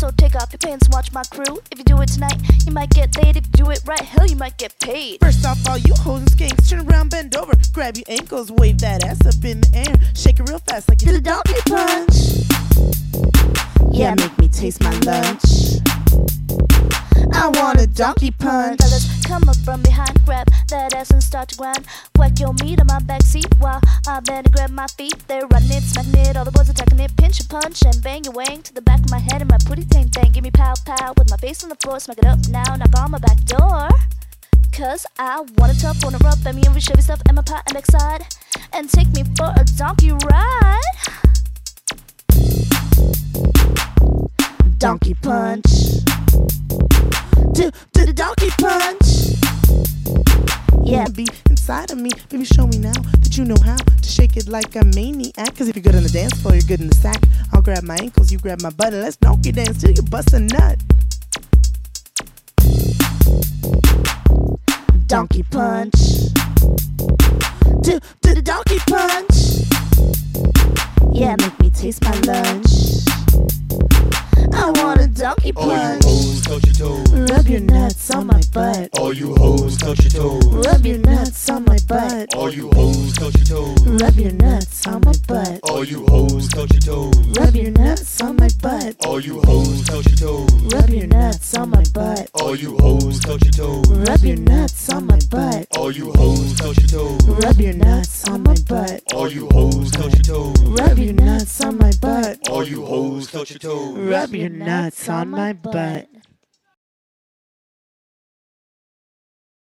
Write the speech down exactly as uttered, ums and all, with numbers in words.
So take off your pants and watch my crew. If you do it tonight, you might get laid. If you do it right, hell, you might get paid. First off, all you hoes and skanks, turn around, bend over, grab your ankles, wave that ass up in the air, shake it real fast like you did a donkey punch. Yeah, make me taste my lunch. I want a donkey punch. Fellas, come up from behind, grab that ass and start to grind. Whack your meat on my backseat while I bend and grab my feet. They're running it, smacking it, all the boys attacking it. Pinch and punch and bang your wang to the back of my head and my putty tang tang. Give me pow pow with my face on the floor, smack it up now, knock on my back door. Cause I want a tough, wanna rub at me and Chevy stuff and my pot and backside and take me for a donkey ride. Donkey punch. Do, do the donkey punch. Yeah, Be inside of me, baby, show me now that you know how to shake it like a maniac. Cause if you're good on the dance floor, you're good in the sack. I'll grab my ankles, you grab my butt, and let's donkey dance till you bust a nut. donkey punch. Do, do the donkey punch. Yeah, make me taste my lunch. I want a donkey All you punch. hoes, touch your toes. Rub your nuts on my butt. All you hoes, touch your toes. Rub your nuts on my butt. All you hoes, touch your toes. Rub your nuts on my butt. All you hoes, touch your toes. Rub your nuts on my butt. All you hoes, touch your toes. Rub your nuts on my butt. All you hoes, touch your toes. Rub your nuts on my butt. All you hoes, touch your toes. Rub your nuts on my butt. All you hoes, touch your toes. Rub your nuts on my butt. All you hoes, touch your toes. Rub your nuts on my butt.